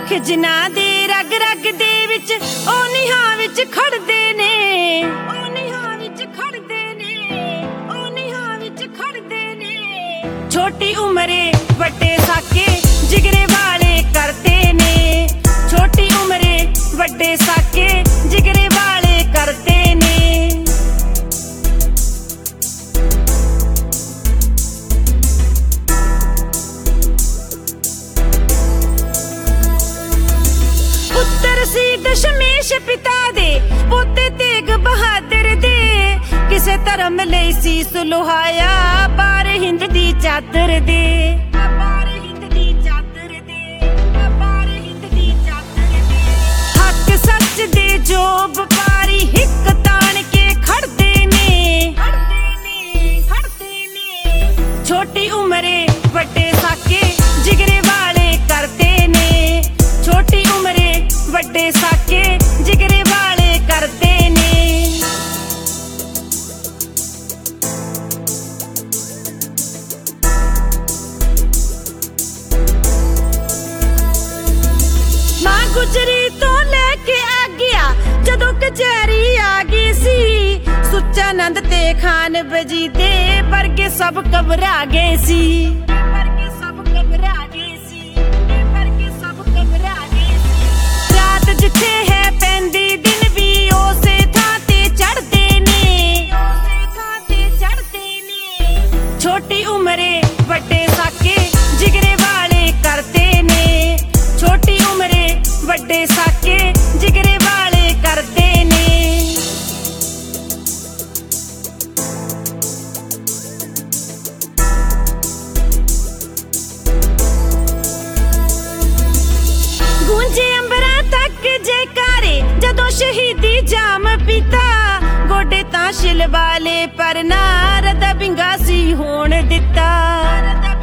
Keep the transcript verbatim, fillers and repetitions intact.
ਖਿਜਨਾ ਦੇ ਰਗ ਰਗ ਦੇ ਵਿੱਚ ਉਹ ਨਿਹਾਂ ਵਿੱਚ ਖੜਦੇ ਨੇ, ਉਹ ਨਿਹਾਂ ਵਿੱਚ ਖੜਦੇ ਨੇ, ਉਹ ਨਿਹਾਂ ਵਿੱਚ ਖੜਦੇ ਨੇ। ਛੋਟੀ ਉਮਰੇ ਵੱਡੇ ਸਾਕੇ ਜਿਗਰੇ ਵਾਲੇ ਕਰਦੇ ਨੇ, ਛੋਟੀ ਉਮਰੇ ਵੱਡੇ ਸਾਕੇ ਜਿਗਰੇ ਵਾਲੇ ਕਰਦੇ ਨੇ। ਪੁੱਤਰ ਸੀ ਦਸ਼ਮੇਸ਼ ਪਿਤਾ ਦੇ, ਪੋਤੇ ਤੇਗ ਬਹਾਦਰ ਦੇ, ਕਿਸੇ ਧਰਮ ਲਈ ਸੀਸ ਲੁਹਾਇਆ ਬਾਰ ਹਿੰਦ ਦੀ ਚਾਦਰ ਦੇ, ਬਾਰ ਹਿੰਦ ਦੀ ਚਾਦਰ ਦੇ, ਬਾਰ ਹਿੰਦ ਦੀ ਚਾਦਰ ਦੇ। ਹੱਕ ਸੱਚ ਦੇ ਜੋ ਵਪਾਰੀ ਹਿੱਕ ਤਾਣ ਕੇ ਖੜਦੇ ਨੇ, ਖੜਦੇ ਨੇ, ਖੜਦੇ ਨੇ। ਛੋਟੀ ਉਮਰੇ ਵੱਡੇ ਸਾਕੇ ਜਿਗਰੇ ਵਾਲੇ ਕਰਦੇ ਨੇ, ਛੋਟੀ ਉਮਰੇ ਵੱਡੇ ਸਾਕੇ ਜਿਗਰੇ ਵਾਲੇ ਕਰਦੇ ਨੇ। ਮਾਂ ਗੁਜਰੀ ਤੋਂ ਲੈ ਕੇ ਆ ਗਿਆ ਜਦੋਂ ਕਚਹਿਰੀ ਆ ਗਈ ਸੀ, ਸੁੱਚਾ ਨੰਦ ਤੇ ਖਾਨ ਵਜੀਦੇ ਵਰਗੇ ਸਭ ਘਬਰਾ ਗਏ ਸੀ, ਵਰਗੇ ਸਭ ਘਬਰਾ ਗਏ ਸੀ, ਵਰਗੇ ਸਭ ਘਬਰਾ ਗਏ ਸੀ। ਰਾਤ ਜਿੱਥੇ ਹੈ ਪੈਂਦੀ ਦਿਨ ਵੀ ਉਸੇ ਥਾਂ ਤੇ ਚੜ੍ਹਦੇ ਨੇ, ਉਸੇ ਥਾਂ ਤੇ ਚੜ੍ਹਦੇ ਨੇ। ਛੋਟੀ ਉਮਰੇ ਵੱਡੇ ਸਾਕੇ ਜਿਗਰੇ ਵਾਲੇ ਕਰਦੇ ਨੇ, ਛੋਟੀ ਉਮਰੇ ਵੱਡੇ ਸਾਕੇ ਜਿਗਰੇ ਵਾਲੇ ਕਰਦੇ ਨੇ। ਗੂੰਜੇ ਅੰਬਰਾਂ ਤੱਕ ਜੈਕਾਰੇ ਜਦੋਂ ਸ਼ਹੀਦੀ ਜਾਮ ਪੀਤਾ, ਗੋਡੇ ਤਾਂ ਛਿਲ ਵਾਲੇ ਪਰ ਨਾਰ ਦਾ ਬਿੰਗਾ ਸੀ ਹੋਣ ਦਿੱਤਾ।